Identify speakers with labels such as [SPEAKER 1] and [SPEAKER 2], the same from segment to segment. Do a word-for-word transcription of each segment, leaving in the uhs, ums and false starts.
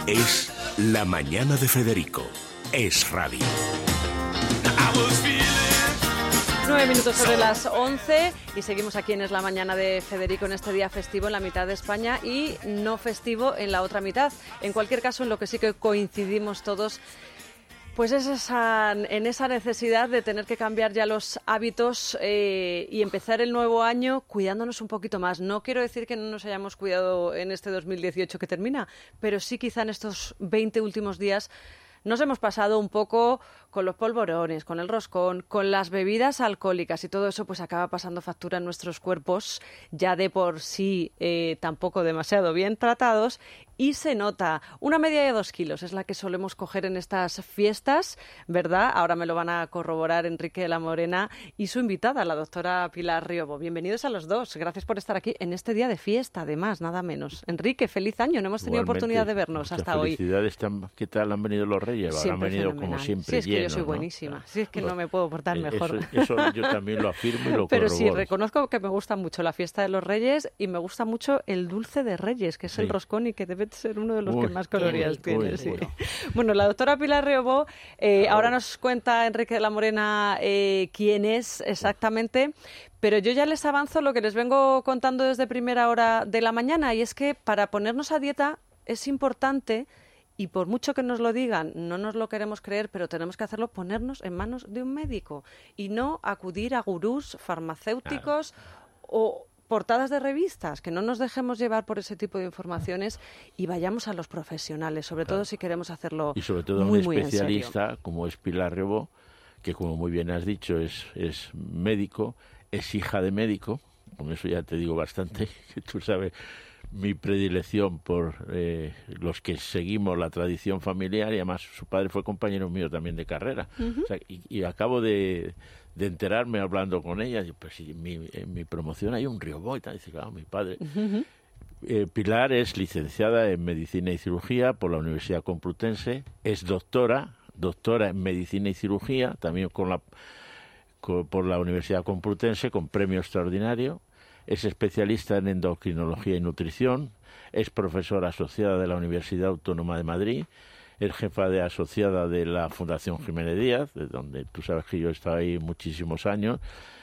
[SPEAKER 1] Es La Mañana de Federico. Es radio.
[SPEAKER 2] Nueve minutos sobre las once y seguimos aquí en Es la Mañana de Federico en este día festivo en la mitad de España y no festivo en la otra mitad. En cualquier caso, en lo que sí que coincidimos todos, pues es esa, en esa necesidad de tener que cambiar ya los hábitos eh, y empezar el nuevo año cuidándonos un poquito más. No quiero decir que no nos hayamos cuidado en este dos mil dieciocho que termina, pero sí quizá en estos veinte últimos días nos hemos pasado un poco con los polvorones, con el roscón, con las bebidas alcohólicas y todo eso pues acaba pasando factura en nuestros cuerpos ya de por sí eh, tampoco demasiado bien tratados y se nota. Una media de dos kilos es la que solemos coger en estas fiestas, ¿verdad? Ahora me lo van a corroborar Enrique de la Morena y su invitada, la doctora Pilar Riobo. Bienvenidos a los dos. Gracias por estar aquí en este día de fiesta, además, nada menos. Enrique, feliz año. No hemos tenido
[SPEAKER 3] Igualmente,
[SPEAKER 2] oportunidad de vernos hasta hoy.
[SPEAKER 3] Felicidades. ¿Qué tal han venido los Reyes? Ahora han venido
[SPEAKER 2] fenomenal.
[SPEAKER 3] como siempre
[SPEAKER 2] Sí, es que
[SPEAKER 3] llenos,
[SPEAKER 2] yo soy
[SPEAKER 3] ¿no?
[SPEAKER 2] buenísima. Sí, es que
[SPEAKER 3] Bueno,
[SPEAKER 2] no me puedo portar mejor.
[SPEAKER 3] Eso, eso yo también lo afirmo y lo
[SPEAKER 2] Pero
[SPEAKER 3] corroboro.
[SPEAKER 2] sí, reconozco que me gusta mucho la fiesta de los Reyes y me gusta mucho el dulce de Reyes, que es
[SPEAKER 3] Sí.
[SPEAKER 2] el roscón y que debe ser uno de los
[SPEAKER 3] Uy,
[SPEAKER 2] que más calorías
[SPEAKER 3] uy,
[SPEAKER 2] tiene.
[SPEAKER 3] uy,
[SPEAKER 2] Sí.
[SPEAKER 3] uy.
[SPEAKER 2] Bueno, la doctora Pilar Riobo, eh,
[SPEAKER 3] Claro.
[SPEAKER 2] ahora nos cuenta Enrique de la Morena eh, quién es exactamente, pero yo ya les avanzo lo que les vengo contando desde primera hora de la mañana, y es que para ponernos a dieta es importante, y por mucho que nos lo digan, no nos lo queremos creer, pero tenemos que hacerlo, ponernos en manos de un médico y no acudir a gurús farmacéuticos o portadas de revistas, que no nos dejemos llevar por ese tipo de informaciones y vayamos a los profesionales, sobre
[SPEAKER 3] Claro.
[SPEAKER 2] todo si queremos hacerlo
[SPEAKER 3] Y sobre todo
[SPEAKER 2] muy,
[SPEAKER 3] un
[SPEAKER 2] muy en serio.
[SPEAKER 3] especialista como es Pilar Riobo, que como muy bien has dicho es, es médico, es hija de médico, con eso ya te digo bastante, que tú sabes mi predilección por eh, los que seguimos la tradición familiar, y además su padre fue compañero mío también de carrera.
[SPEAKER 2] Uh-huh.
[SPEAKER 3] O sea, y, y acabo de, de enterarme hablando con ella, y pues si en mi, en mi promoción hay un Riobo y tal, dice, claro, mi padre.
[SPEAKER 2] Uh-huh.
[SPEAKER 3] Eh, Pilar es licenciada en Medicina y Cirugía por la Universidad Complutense, es doctora, doctora en Medicina y Cirugía, también con la, con, por la Universidad Complutense, con premio extraordinario. Es especialista en endocrinología y nutrición, es profesora asociada de la Universidad Autónoma de Madrid, es jefa de asociada de la Fundación Jiménez Díaz, de donde tú sabes que yo he estado ahí muchísimos años.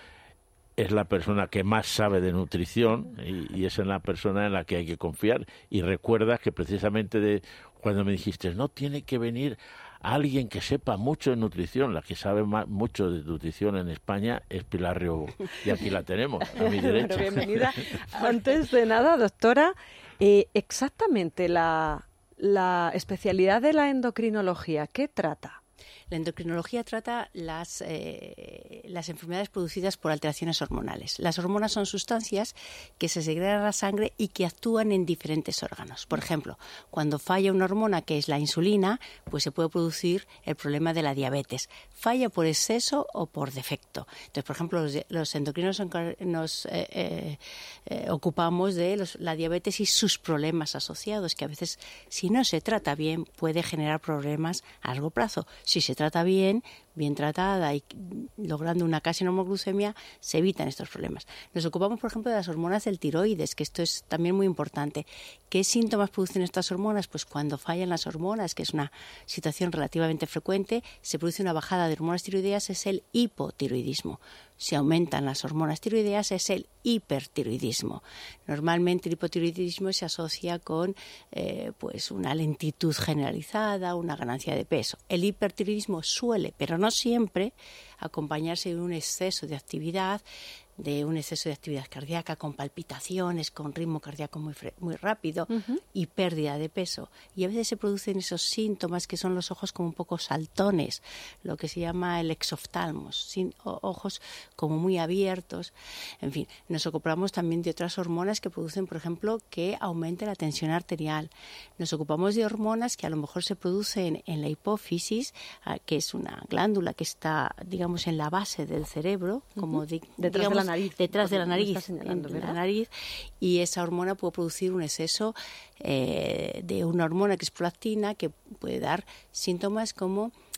[SPEAKER 3] Es la persona que más sabe de nutrición y, y es en la persona en la que hay que confiar. Y recuerdas que precisamente de cuando me dijiste, no, tiene que venir alguien que sepa mucho de nutrición, la que sabe más, mucho de nutrición en España es Pilar Riobo. Y aquí la tenemos, a mi derecha.
[SPEAKER 2] Bueno, bienvenida. Antes de nada, doctora, eh, exactamente la, la especialidad de la endocrinología, ¿qué trata?
[SPEAKER 4] La endocrinología trata las, eh, las enfermedades producidas por alteraciones hormonales. Las hormonas son sustancias que se segregan a la sangre y que actúan en diferentes órganos. Por ejemplo, cuando falla una hormona que es la insulina, pues se puede producir el problema de la diabetes. Falla por exceso o por defecto. Entonces, por ejemplo, los, los endocrinos nos eh, eh, eh, ocupamos de los, la diabetes y sus problemas asociados, que a veces, si no se trata bien, puede generar problemas a largo plazo. Si se trata bien, bien tratada y logrando una casi normoglucemia, se evitan estos problemas. Nos ocupamos, por ejemplo, de las hormonas del tiroides, que esto es también muy importante. ¿Qué síntomas producen estas hormonas? Pues cuando fallan las hormonas, que es una situación relativamente frecuente, se produce una bajada de hormonas tiroideas, es el hipotiroidismo. Si aumentan las hormonas tiroideas, es el hipertiroidismo. Normalmente el hipotiroidismo se asocia con eh, pues una lentitud generalizada, una ganancia de peso. El hipertiroidismo suele, pero no siempre, acompañarse de un exceso de actividad, de un exceso de actividad cardíaca, con palpitaciones, con ritmo cardíaco muy, muy rápido uh-huh. y pérdida de peso. Y a veces se producen esos síntomas que son los ojos como un poco saltones, lo que se llama el exoftalmos, sin, o, ojos como muy abiertos. En fin, nos ocupamos también de otras hormonas que producen, por ejemplo, que aumente la tensión arterial. Nos ocupamos de hormonas que a lo mejor se producen en la hipófisis, que es una glándula que está, digamos, en la base del cerebro, como
[SPEAKER 2] uh-huh.
[SPEAKER 4] di,
[SPEAKER 2] detrás
[SPEAKER 4] digamos,
[SPEAKER 2] de la nariz,
[SPEAKER 4] detrás de la nariz,
[SPEAKER 2] señalando,
[SPEAKER 4] de la nariz, y esa hormona puede producir un exceso eh, de una hormona que es prolactina, que puede dar síntomas como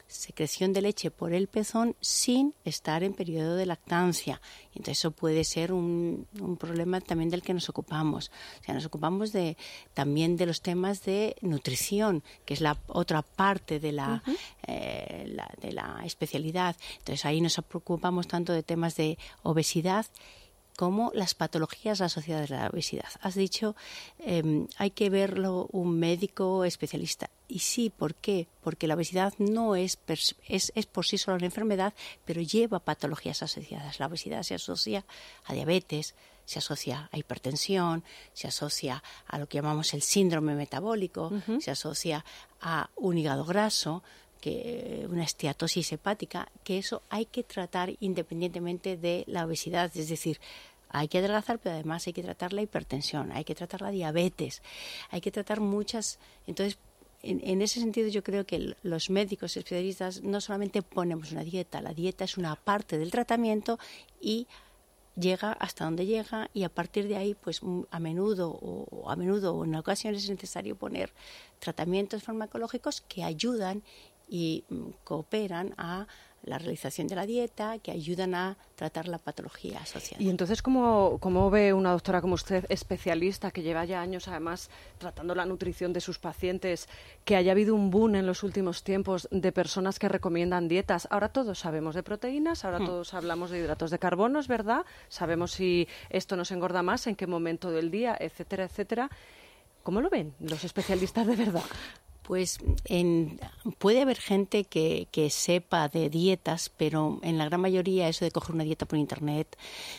[SPEAKER 4] secreción de leche por el pezón sin estar en periodo de lactancia. Entonces eso puede ser un, un problema también del que nos ocupamos. O sea, nos ocupamos de, también de los temas de nutrición, que es la otra parte de la, uh-huh. eh, la, de la especialidad. Entonces ahí nos preocupamos tanto de temas de obesidad como las patologías asociadas a la obesidad. Has dicho, eh, hay que verlo un médico especialista. Y sí, ¿por qué? Porque la obesidad no es, es, es por sí sola una enfermedad, pero lleva patologías asociadas. La obesidad se asocia a diabetes, se asocia a hipertensión, se asocia a lo que llamamos el síndrome metabólico, uh-huh. se asocia a un hígado graso, que una esteatosis hepática, que eso hay que tratar independientemente de la obesidad, es decir, hay que adelgazar, pero además hay que tratar la hipertensión, hay que tratar la diabetes, hay que tratar muchas. Entonces, en, en ese sentido yo creo que los médicos especialistas no solamente ponemos una dieta, la dieta es una parte del tratamiento y llega hasta donde llega, y a partir de ahí, pues a menudo o a menudo o en ocasiones es necesario poner tratamientos farmacológicos que ayudan y cooperan a la realización de la dieta, que ayudan a tratar la patología asociada.
[SPEAKER 2] Y entonces, ¿cómo, cómo ve una doctora como usted, especialista, que lleva ya años además tratando la nutrición de sus pacientes, que haya habido un boom en los últimos tiempos de personas que recomiendan dietas? Ahora todos sabemos de proteínas, ahora hmm. todos hablamos de hidratos de carbono, ¿es verdad? Sabemos si esto nos engorda más, en qué momento del día, etcétera, etcétera. ¿Cómo lo ven los especialistas de verdad?
[SPEAKER 4] Pues en, puede haber gente que, que sepa de dietas, pero en la gran mayoría eso de coger una dieta por internet,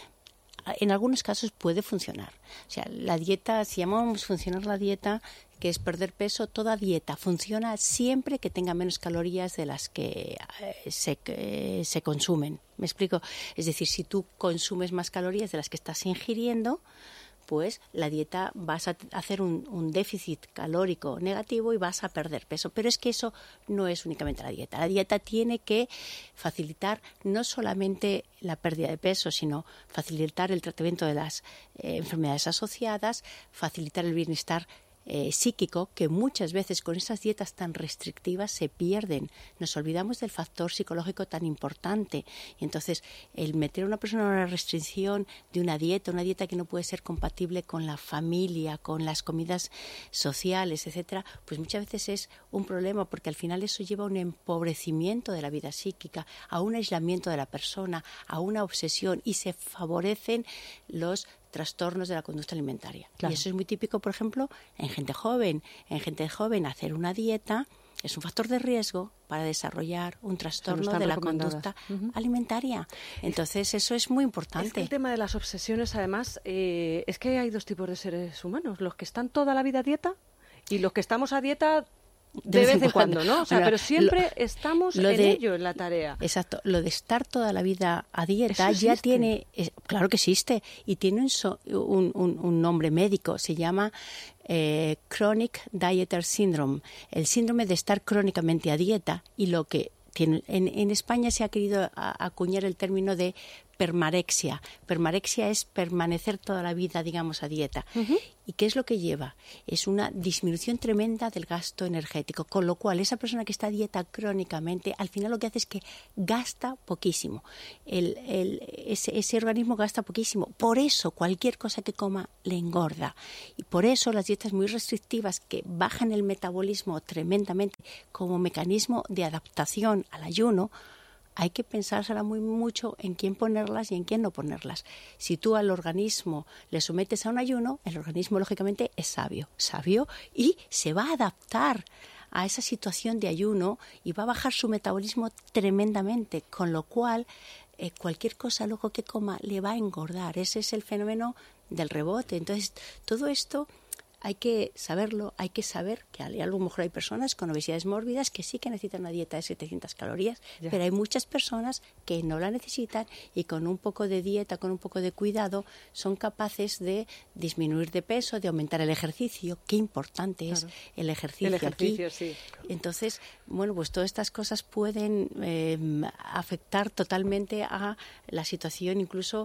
[SPEAKER 4] en algunos casos puede funcionar. O sea, la dieta, si llamamos funcionar la dieta, que es perder peso, toda dieta funciona siempre que tenga menos calorías de las que eh, se, eh, se consumen. ¿Me explico? Es decir, si tú consumes más calorías de las que estás ingiriendo, pues la dieta vas a hacer un, un déficit calórico negativo y vas a perder peso. Pero es que eso no es únicamente la dieta. La dieta tiene que facilitar no solamente la pérdida de peso, sino facilitar el tratamiento de las eh, enfermedades asociadas, facilitar el bienestar Eh, psíquico, que muchas veces con esas dietas tan restrictivas se pierden. Nos olvidamos del factor psicológico tan importante. Y entonces, el meter a una persona en una restricción de una dieta, una dieta que no puede ser compatible con la familia, con las comidas sociales, etcétera, pues muchas veces es un problema, porque al final eso lleva a un empobrecimiento de la vida psíquica, a un aislamiento de la persona, a una obsesión, y se favorecen los trastornos de la conducta alimentaria. Claro. Y eso es muy típico, por ejemplo, en gente joven. En gente joven hacer una dieta es un factor de riesgo para desarrollar un trastorno de la conducta uh-huh. alimentaria. Entonces, eso es muy importante.
[SPEAKER 2] Es que el tema de las obsesiones, además, eh, es que hay dos tipos de seres humanos. Los que están toda la vida a dieta y los que estamos a dieta de, de vez, vez en cuando, cuando, ¿no? O sea, bueno, pero siempre lo, estamos lo en de, ello, en la tarea.
[SPEAKER 4] Exacto. Lo de estar toda la vida a dieta ya tiene... Es, claro que existe. Y tiene un, so, un, un, un nombre médico. Se llama eh, Chronic Dieter Syndrome. El síndrome de estar crónicamente a dieta. Y lo que tiene... En, en España se ha querido a, acuñar el término de permarexia. Permarexia es permanecer toda la vida, digamos, a dieta. Uh-huh. ¿Y qué es lo que lleva? Es una disminución tremenda del gasto energético, con lo cual esa persona que está a dieta crónicamente, al final lo que hace es que gasta poquísimo. El, el, ese, ese organismo gasta poquísimo. Por eso cualquier cosa que coma le engorda. Y por eso las dietas muy restrictivas, que bajan el metabolismo tremendamente como mecanismo de adaptación al ayuno, hay que pensársela muy mucho en quién ponerlas y en quién no ponerlas. Si tú al organismo le sometes a un ayuno, el organismo lógicamente es sabio, sabio y se va a adaptar a esa situación de ayuno y va a bajar su metabolismo tremendamente, con lo cual eh, cualquier cosa luego que coma le va a engordar. Ese es el fenómeno del rebote. Entonces, todo esto hay que saberlo, hay que saber que a lo mejor hay personas con obesidades mórbidas que sí que necesitan una dieta de setecientas calorías, ya. Pero hay muchas personas que no la necesitan y con un poco de dieta, con un poco de cuidado, son capaces de disminuir de peso, de aumentar el ejercicio. Qué importante claro. es el ejercicio,
[SPEAKER 2] el ejercicio
[SPEAKER 4] aquí.
[SPEAKER 2] Sí.
[SPEAKER 4] Entonces, bueno, pues todas estas cosas pueden eh, afectar totalmente a la situación incluso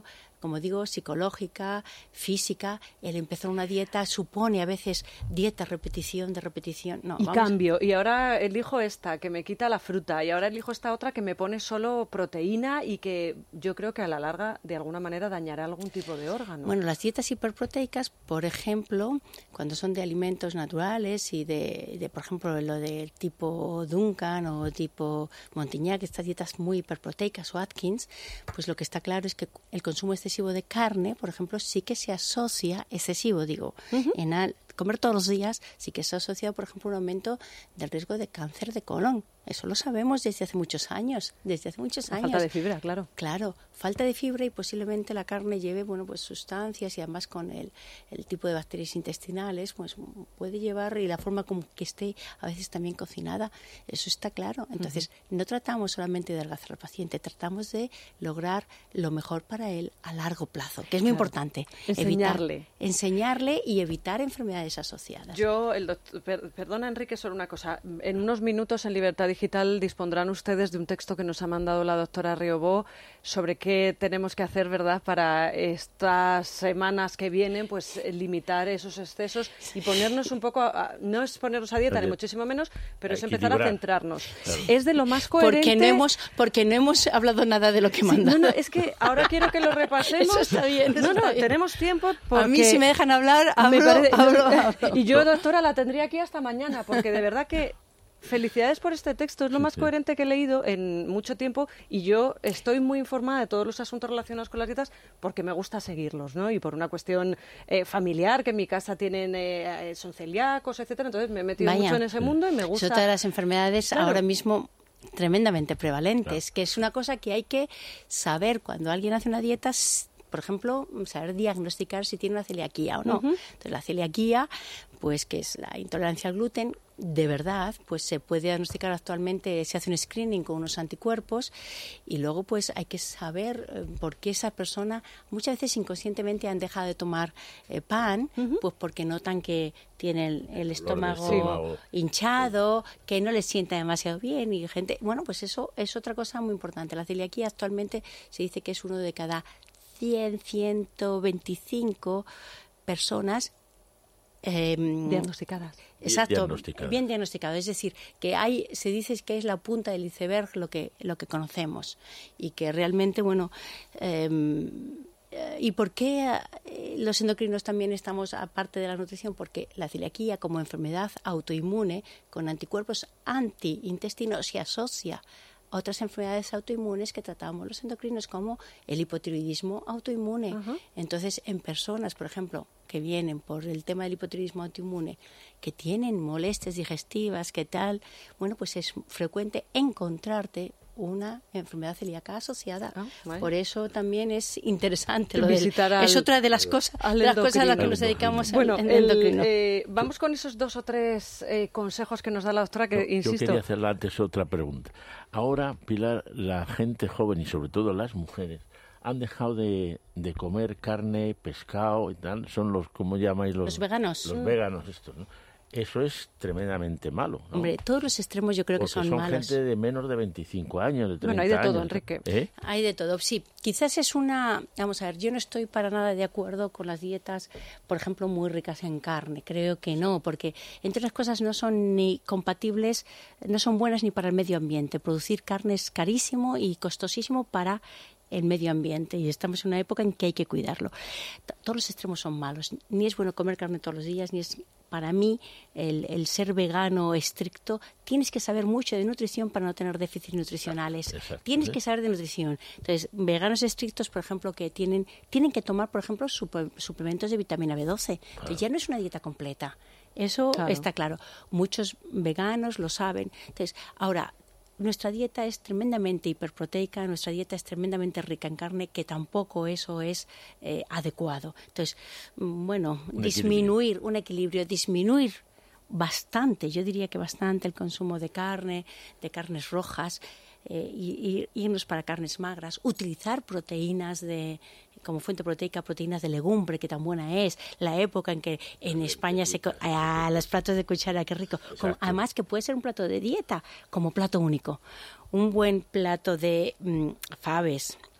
[SPEAKER 4] como digo, psicológica, física. El empezar una dieta supone a veces dieta, repetición, de repetición. No,
[SPEAKER 2] y
[SPEAKER 4] vamos.
[SPEAKER 2] cambio. Y ahora elijo esta, que me quita la fruta. Y ahora elijo esta otra que me pone solo proteína y que yo creo que a la larga, de alguna manera, dañará algún tipo de órgano.
[SPEAKER 4] Bueno, las dietas hiperproteicas, por ejemplo, cuando son de alimentos naturales y de, de por ejemplo, lo del tipo Duncan o tipo Montignac, estas dietas muy hiperproteicas o Atkins, pues lo que está claro es que el consumo excesivo de carne, por ejemplo, sí que se asocia, excesivo digo, uh-huh. en al, comer todos los días, sí que se ha asociado, por ejemplo, un aumento del riesgo de cáncer de colon. Eso lo sabemos desde hace muchos años, desde hace muchos
[SPEAKER 2] La
[SPEAKER 4] años.
[SPEAKER 2] Falta de fibra, claro.
[SPEAKER 4] Claro, falta de fibra y posiblemente la carne lleve, bueno, pues sustancias y además con el, el tipo de bacterias intestinales, pues puede llevar y la forma como que esté a veces también cocinada, eso está claro. Entonces, uh-huh. no tratamos solamente de adelgazar al paciente, tratamos de lograr lo mejor para él a largo plazo, que es muy claro. importante.
[SPEAKER 2] Enseñarle.
[SPEAKER 4] Evitar, enseñarle y evitar enfermedades asociadas.
[SPEAKER 2] Yo, el doctor, per, perdona Enrique, solo una cosa. En unos minutos en Libertad Digital dispondrán ustedes de un texto que nos ha mandado la doctora Riobó sobre qué tenemos que hacer, ¿verdad?, para estas semanas que vienen, pues limitar esos excesos y ponernos un poco, a, no es ponernos a dieta, ni muchísimo menos, pero es empezar a centrarnos. Claro. Es de lo más coherente.
[SPEAKER 4] Porque no hemos, porque no hemos hablado nada de lo que manda.
[SPEAKER 2] Sí, no, no, es que ahora quiero que lo repasemos.
[SPEAKER 4] Eso está bien. Eso
[SPEAKER 2] no, no,
[SPEAKER 4] está bien.
[SPEAKER 2] Tenemos tiempo. Porque
[SPEAKER 4] a mí si me dejan hablar, hablo,
[SPEAKER 2] parece,
[SPEAKER 4] hablo, hablo.
[SPEAKER 2] Y yo, doctora, la tendría aquí hasta mañana, porque de verdad que felicidades por este texto, es lo más coherente que he leído en mucho tiempo y yo estoy muy informada de todos los asuntos relacionados con las dietas porque me gusta seguirlos, ¿no? Y por una cuestión eh, familiar, que en mi casa tienen eh, son celíacos, etcétera, entonces me he metido
[SPEAKER 4] Vaya.
[SPEAKER 2] mucho en ese mundo y me gusta.
[SPEAKER 4] Es otra de las enfermedades claro. ahora mismo tremendamente prevalentes, claro. que es una cosa que hay que saber cuando alguien hace una dieta. Por ejemplo, saber diagnosticar si tiene una celiaquía o no. Uh-huh. Entonces, la celiaquía, pues que es la intolerancia al gluten, de verdad, pues se puede diagnosticar actualmente, se hace un screening con unos anticuerpos y luego pues hay que saber eh, por qué esa persona muchas veces inconscientemente han dejado de tomar eh, pan, uh-huh. pues porque notan que tiene el, el estómago sí. hinchado, que no les sienta demasiado bien y gente, bueno, pues eso es otra cosa muy importante. La celiaquía actualmente se dice que es uno de cada cien, ciento veinticinco personas eh,
[SPEAKER 2] diagnosticadas.
[SPEAKER 4] Exacto,
[SPEAKER 3] diagnosticadas.
[SPEAKER 4] bien diagnosticado. Es decir, que hay, se dice que es la punta del iceberg lo que lo que conocemos y que realmente, bueno, eh, ¿y por qué los endocrinos también estamos aparte de la nutrición? Porque la celiaquía como enfermedad autoinmune con anticuerpos anti-intestino se asocia otras enfermedades autoinmunes que tratamos los endocrinos como el hipotiroidismo autoinmune. Uh-huh. Entonces, en personas, por ejemplo, que vienen por el tema del hipotiroidismo autoinmune, que tienen molestias digestivas, que tal, bueno, pues es frecuente encontrarte una enfermedad celíaca asociada. Oh, bueno. Por eso también es interesante. Lo del, al, es otra de las cosas, de las cosas a las que nos dedicamos
[SPEAKER 2] bueno,
[SPEAKER 4] al,
[SPEAKER 2] el, endocrino. Eh, vamos con esos dos o tres eh, consejos que nos da la doctora, que
[SPEAKER 3] yo,
[SPEAKER 2] insisto...
[SPEAKER 3] Yo quería hacerle antes otra pregunta. Ahora, Pilar, la gente joven y sobre todo las mujeres han dejado de, de comer carne, pescado y tal. Son los, ¿cómo llamáis? Los,
[SPEAKER 4] los veganos.
[SPEAKER 3] Los
[SPEAKER 4] mm.
[SPEAKER 3] veganos estos, ¿no? Eso es tremendamente malo, ¿no?
[SPEAKER 4] Hombre, todos los extremos yo creo
[SPEAKER 3] Porque
[SPEAKER 4] que son,
[SPEAKER 3] son
[SPEAKER 4] malos.
[SPEAKER 3] Porque son gente de menos de veinticinco años, de treinta
[SPEAKER 2] Bueno, hay de todo,
[SPEAKER 3] años.
[SPEAKER 2] Enrique.
[SPEAKER 3] ¿Eh?
[SPEAKER 4] Hay de todo, sí. Quizás es una... Vamos a ver, yo no estoy para nada de acuerdo con las dietas, por ejemplo, muy ricas en carne. Creo que no, porque entre otras cosas no son ni compatibles, no son buenas ni para el medio ambiente. Producir carne es carísimo y costosísimo para el medio ambiente y estamos en una época en que hay que cuidarlo. Todos los extremos son malos. Ni es bueno comer carne todos los días, ni es... Para mí, el, el ser vegano estricto, tienes que saber mucho de nutrición para no tener déficits nutricionales.
[SPEAKER 3] Exacto,
[SPEAKER 4] tienes
[SPEAKER 3] ¿eh?
[SPEAKER 4] que saber de nutrición. Entonces, veganos estrictos, por ejemplo, que tienen tienen que tomar, por ejemplo, suple, suplementos de vitamina B doce. Claro. Entonces, ya no es una dieta completa. Eso claro. está claro. Muchos veganos lo saben. Entonces, ahora... Nuestra dieta es tremendamente hiperproteica, nuestra dieta es tremendamente rica en carne, que tampoco eso es eh, adecuado. Entonces, bueno, un disminuir, equilibrio. un equilibrio, disminuir bastante, yo diría que bastante el consumo de carne, de carnes rojas, eh, y, y irnos para carnes magras, utilizar proteínas de... como fuente proteica, proteínas de legumbre, que tan buena es, la época en que en España se... Ah, los platos de cuchara, qué rico. Como, además que puede ser un plato de dieta, como plato único. Un buen plato de mmm, faves,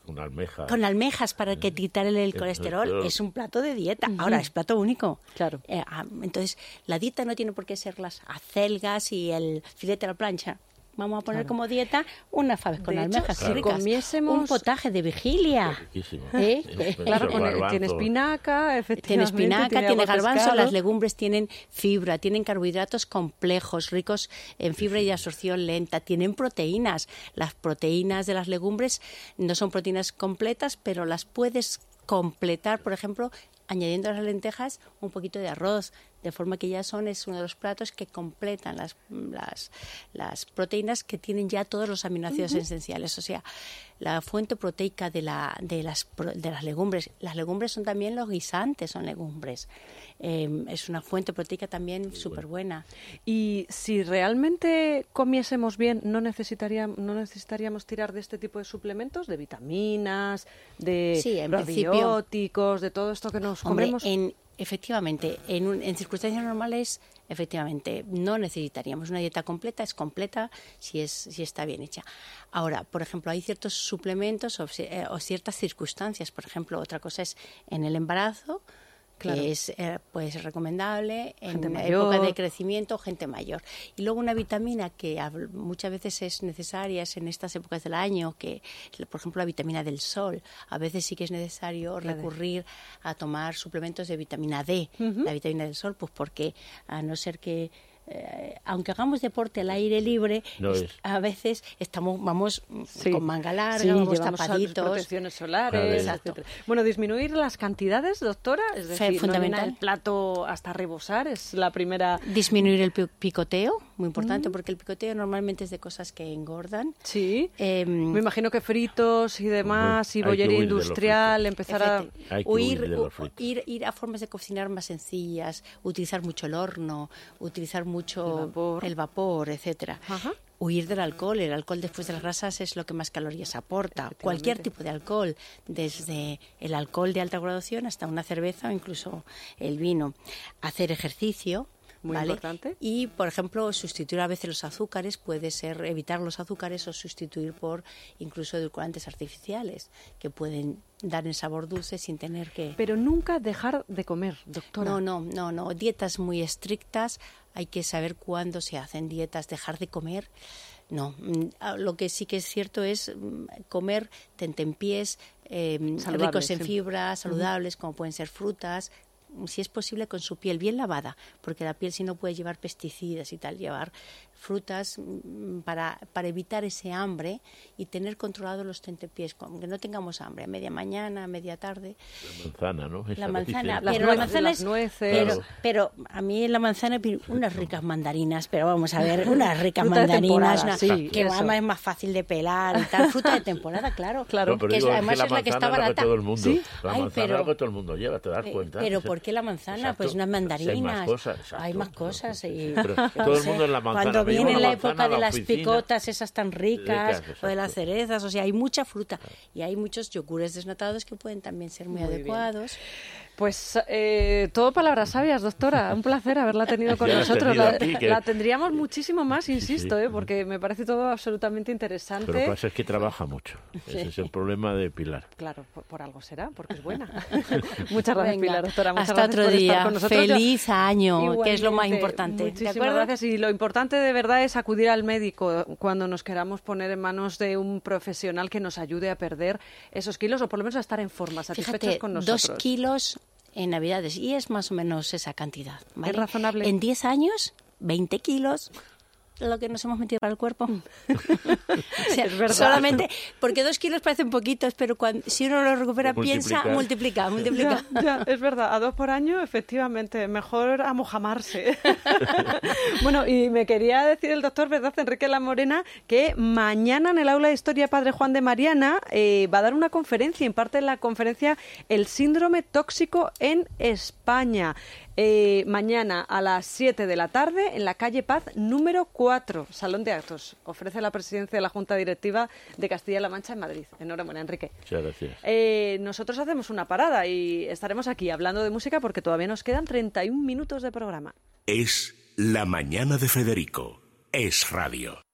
[SPEAKER 3] con almejas.
[SPEAKER 4] Con almejas para que quitar el, el
[SPEAKER 3] el
[SPEAKER 4] colesterol.
[SPEAKER 3] colesterol.
[SPEAKER 4] Es un plato de dieta. Ahora, es plato único.
[SPEAKER 2] Claro.
[SPEAKER 4] Eh, ah, entonces, la dieta no tiene por qué ser las acelgas y el filete a la plancha. Vamos a poner
[SPEAKER 2] Claro.
[SPEAKER 4] como dieta unas faves con
[SPEAKER 2] De hecho,
[SPEAKER 4] almejas
[SPEAKER 2] si
[SPEAKER 4] ricas.
[SPEAKER 2] comiésemos-
[SPEAKER 4] Un potaje de vigilia.
[SPEAKER 3] Riquísimo.
[SPEAKER 4] ¿Eh?
[SPEAKER 3] Sí,
[SPEAKER 2] Claro,
[SPEAKER 3] esos
[SPEAKER 2] pone-
[SPEAKER 3] garbanzos.
[SPEAKER 2] tiene espinaca,
[SPEAKER 4] Tiene
[SPEAKER 2] efectivamente.
[SPEAKER 4] espinaca, tiene,
[SPEAKER 2] agua
[SPEAKER 4] garbanzo,
[SPEAKER 2] pescado.
[SPEAKER 4] las legumbres tienen fibra, tienen carbohidratos complejos, ricos en fibra y absorción lenta, tienen proteínas. Las proteínas de las legumbres no son proteínas completas, pero las puedes completar, por ejemplo, añadiendo a las lentejas un poquito de arroz, de forma que ya son es uno de los platos que completan las, las, las proteínas que tienen ya todos los aminoácidos esenciales. O sea, la fuente proteica de, la, de, las, pro- de las legumbres. Las legumbres son también los guisantes, son legumbres. Eh, es una fuente proteica también súper buena.
[SPEAKER 2] Y si realmente comiésemos bien, ¿no necesitaríamos, no necesitaríamos tirar de este tipo de suplementos? De vitaminas, de
[SPEAKER 4] Sí, en principio.
[SPEAKER 2] probióticos, de todo esto que nos
[SPEAKER 4] Hombre,
[SPEAKER 2] comemos.
[SPEAKER 4] en, efectivamente, en, un- en circunstancias normales, efectivamente, no necesitaríamos una dieta completa, es completa si, es, si está bien hecha. Ahora, por ejemplo, hay ciertos suplementos o, ci- eh, o ciertas circunstancias. Por ejemplo, otra cosa es en el embarazo,
[SPEAKER 2] Claro.
[SPEAKER 4] que es eh, pues recomendable en
[SPEAKER 2] Gente
[SPEAKER 4] una
[SPEAKER 2] mayor.
[SPEAKER 4] época de crecimiento, gente mayor. Y luego una vitamina que hab- muchas veces es necesaria es en estas épocas del año, que por ejemplo la vitamina del sol. A veces sí que es necesario
[SPEAKER 2] La D.
[SPEAKER 4] recurrir a tomar suplementos de vitamina D, la vitamina del sol, pues porque a no ser que eh, aunque hagamos deporte al aire libre,
[SPEAKER 3] No
[SPEAKER 4] es-
[SPEAKER 3] es.
[SPEAKER 4] a veces estamos vamos
[SPEAKER 2] Sí.
[SPEAKER 4] con manga larga,
[SPEAKER 2] Sí,
[SPEAKER 4] vamos
[SPEAKER 2] llevamos
[SPEAKER 4] tapaditos.
[SPEAKER 2] protecciones solares,
[SPEAKER 3] Claro.
[SPEAKER 4] Exacto.
[SPEAKER 2] etcétera. Bueno, disminuir las cantidades, doctora, es
[SPEAKER 4] Fe-
[SPEAKER 2] decir,
[SPEAKER 4] fundamental.
[SPEAKER 2] no llenar el plato hasta rebosar, es la primera.
[SPEAKER 4] Disminuir el pi- picoteo, muy importante, porque el picoteo normalmente es de cosas que engordan.
[SPEAKER 2] Sí.
[SPEAKER 4] Eh,
[SPEAKER 2] Me imagino que fritos y demás, y
[SPEAKER 3] Hay que
[SPEAKER 2] bollería
[SPEAKER 3] huir de los
[SPEAKER 2] industrial,
[SPEAKER 3] fritos.
[SPEAKER 2] empezar a...
[SPEAKER 4] Efecti-
[SPEAKER 3] Hay que
[SPEAKER 4] huir,
[SPEAKER 3] huir de los
[SPEAKER 4] u-
[SPEAKER 3] fritos.
[SPEAKER 4] ir, ir a formas de cocinar más sencillas, utilizar mucho el horno, utilizar mucho
[SPEAKER 2] El vapor.
[SPEAKER 4] el vapor, etcétera.
[SPEAKER 2] Ajá.
[SPEAKER 4] Huir del alcohol. El alcohol después de las grasas es lo que más calorías aporta. Cualquier tipo de alcohol, desde el alcohol de alta graduación hasta una cerveza o incluso el vino. Hacer ejercicio.
[SPEAKER 2] Muy
[SPEAKER 4] ¿vale?
[SPEAKER 2] importante.
[SPEAKER 4] Y, por ejemplo, sustituir a veces los azúcares, puede ser evitar los azúcares o sustituir por incluso edulcorantes artificiales que pueden dar el sabor dulce sin tener que...
[SPEAKER 2] Pero nunca dejar de comer, doctora.
[SPEAKER 4] No, no, no, no. Dietas muy estrictas, hay que saber cuándo se hacen dietas, dejar de comer. No, Mm, ah, lo que sí que es cierto es mm, comer tentempiés eh,
[SPEAKER 2] Saludables,
[SPEAKER 4] ricos en
[SPEAKER 2] sí.
[SPEAKER 4] fibra, saludables, como pueden ser frutas, si es posible con su piel bien lavada, porque la piel si no puede llevar pesticidas y tal, llevar frutas mm, para, para evitar ese hambre y tener controlados los tentempiés, como que no tengamos hambre a media mañana, a media tarde.
[SPEAKER 3] La manzana, ¿no? Esa
[SPEAKER 4] La
[SPEAKER 3] que
[SPEAKER 4] manzana,
[SPEAKER 3] dicen.
[SPEAKER 2] Las
[SPEAKER 4] pero la
[SPEAKER 2] nueces,
[SPEAKER 4] manzana
[SPEAKER 2] las
[SPEAKER 4] es,
[SPEAKER 2] nueces.
[SPEAKER 4] pero,
[SPEAKER 3] Claro.
[SPEAKER 4] pero a mí la manzana unas ricas mandarinas, pero vamos a ver, unas ricas
[SPEAKER 2] Fruta de
[SPEAKER 4] mandarinas,
[SPEAKER 2] temporada,
[SPEAKER 4] una-
[SPEAKER 2] sí,
[SPEAKER 4] que
[SPEAKER 2] eso.
[SPEAKER 4] además es más fácil de pelar y tal, fruta de temporada, claro,
[SPEAKER 2] Claro.
[SPEAKER 3] No, pero
[SPEAKER 4] que es-
[SPEAKER 3] digo, es
[SPEAKER 4] además
[SPEAKER 3] que la
[SPEAKER 4] es la que está
[SPEAKER 3] manzana es lo que
[SPEAKER 4] barata.
[SPEAKER 3] todo el mundo.
[SPEAKER 4] ¿Sí?
[SPEAKER 3] La
[SPEAKER 4] Ay,
[SPEAKER 3] manzana
[SPEAKER 4] pero-
[SPEAKER 3] es lo que todo el mundo lleva, ¿te das
[SPEAKER 4] Eh,
[SPEAKER 3] cuenta?
[SPEAKER 4] pero
[SPEAKER 3] Eso-
[SPEAKER 4] ¿por qué la manzana?
[SPEAKER 3] Exacto.
[SPEAKER 4] Pues unas mandarinas.
[SPEAKER 3] Hay más cosas, exacto.
[SPEAKER 4] Hay más cosas.
[SPEAKER 3] Sí,
[SPEAKER 4] y-
[SPEAKER 3] sí, pero
[SPEAKER 4] yo
[SPEAKER 3] todo el
[SPEAKER 4] sé,
[SPEAKER 3] mundo en la manzana.
[SPEAKER 4] Cuando
[SPEAKER 3] Me llevo
[SPEAKER 4] viene
[SPEAKER 3] una
[SPEAKER 4] la
[SPEAKER 3] manzana
[SPEAKER 4] época
[SPEAKER 3] a
[SPEAKER 4] de
[SPEAKER 3] la
[SPEAKER 4] las
[SPEAKER 3] oficina.
[SPEAKER 4] picotas, esas tan ricas,
[SPEAKER 3] Ricas,
[SPEAKER 4] o de las
[SPEAKER 3] exacto.
[SPEAKER 4] cerezas, o sea, hay mucha fruta. Y hay muchos yogures desnatados que pueden también ser muy,
[SPEAKER 2] Muy bien.
[SPEAKER 4] adecuados.
[SPEAKER 2] Pues eh, todo palabras sabias, doctora. Un placer haberla tenido con
[SPEAKER 3] Ya la has
[SPEAKER 2] nosotros.
[SPEAKER 3] tenido
[SPEAKER 2] La,
[SPEAKER 3] aquí, que-
[SPEAKER 2] la tendríamos muchísimo más, insisto,
[SPEAKER 3] sí.
[SPEAKER 2] eh, porque me parece todo absolutamente interesante.
[SPEAKER 3] Pero pasa es que trabaja mucho. Ese es el problema de Pilar.
[SPEAKER 2] Claro, por, por algo será, porque es buena. Muchas gracias,
[SPEAKER 4] Venga,
[SPEAKER 2] Pilar, doctora. Muchas
[SPEAKER 4] hasta
[SPEAKER 2] gracias
[SPEAKER 4] otro
[SPEAKER 2] por estar
[SPEAKER 4] día.
[SPEAKER 2] con nosotros.
[SPEAKER 4] Feliz año, que es lo más
[SPEAKER 2] Igualmente,
[SPEAKER 4] importante. ¿De
[SPEAKER 2] Muchísimas
[SPEAKER 4] acuerdo?
[SPEAKER 2] gracias. Y lo importante de verdad es acudir al médico cuando nos queramos poner en manos de un profesional que nos ayude a perder esos kilos o por lo menos a estar en forma, satisfechos
[SPEAKER 4] Fíjate,
[SPEAKER 2] con nosotros.
[SPEAKER 4] dos kilos en Navidades y es más o menos esa cantidad. ¿vale?
[SPEAKER 2] Es razonable.
[SPEAKER 4] En diez años, veinte kilos. Lo que nos hemos metido para el cuerpo. O sea,
[SPEAKER 2] Es verdad.
[SPEAKER 4] solamente, porque dos kilos parecen poquitos, pero cuando, si uno lo recupera,
[SPEAKER 3] Pues
[SPEAKER 4] piensa,
[SPEAKER 3] multiplicar.
[SPEAKER 4] multiplica, multiplica.
[SPEAKER 2] Ya, ya, es verdad, a dos por año, efectivamente, mejor amojamarse. Bueno, y me quería decir el doctor, ¿verdad, Enrique La Morena, que mañana en el aula de Historia Padre Juan de Mariana eh, va a dar una conferencia, imparte la conferencia El síndrome tóxico en España. Eh, mañana a las siete de la tarde en la calle Paz número cuatro, Salón de Actos. Ofrece la presidencia de la Junta Directiva de Castilla-La Mancha en Madrid. Enhorabuena, Enrique.
[SPEAKER 3] Muchas gracias.
[SPEAKER 2] Eh, nosotros hacemos una parada y estaremos aquí hablando de música porque todavía nos quedan treinta y un minutos de programa.
[SPEAKER 1] Es La mañana de Federico. Es radio.